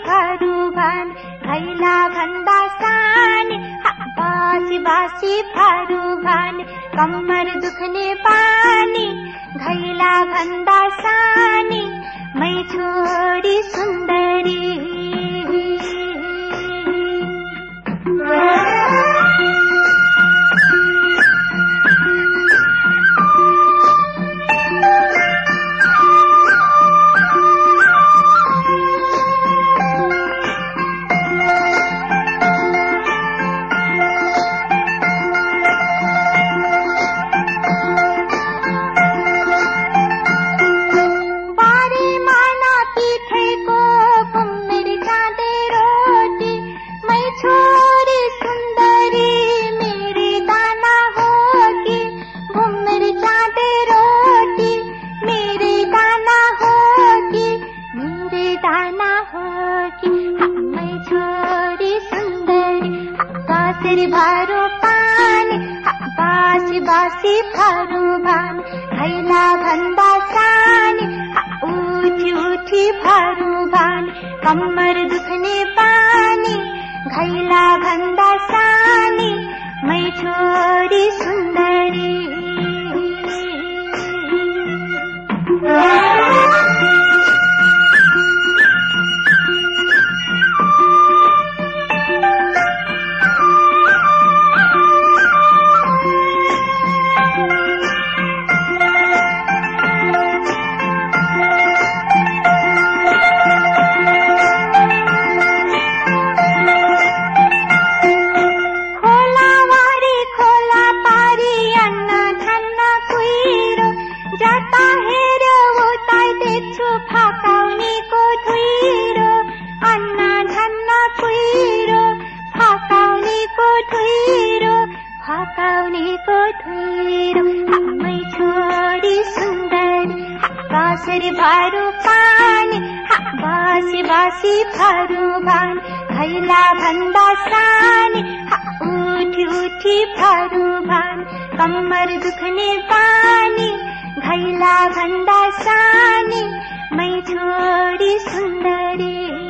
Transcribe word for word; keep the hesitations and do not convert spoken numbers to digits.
फरुभान घैला भन्दा सानी बासी बासी फरुभान कम्मर दुख्ने पानी घैला भन्दा सानी मै छोरी सुन्दरी भरो पानी बासी बासी फरुभान घैला भन्दा सानी उठी उठी फरुभान कम्मर दुख्ने पानी घैला भन्दा सानी मै छोरी सुन्दरी भरो पानी बासी बासी फरुभान घैला भन्दा सानी उठी उठी फरुभान कम्मर दुख्ने पानी घैला भन्दा सानी मै छोरी सुन्दरी